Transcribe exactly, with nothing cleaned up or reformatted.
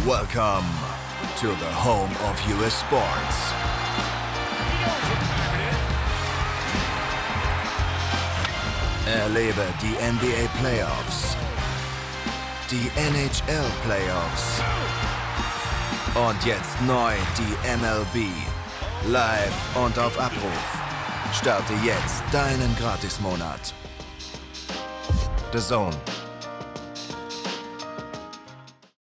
Welcome to the home of U S sports. Erlebe die N B A Playoffs, die N H L Playoffs und jetzt neu die M L B. Live und auf Abruf. Starte jetzt deinen Gratismonat. The Zone.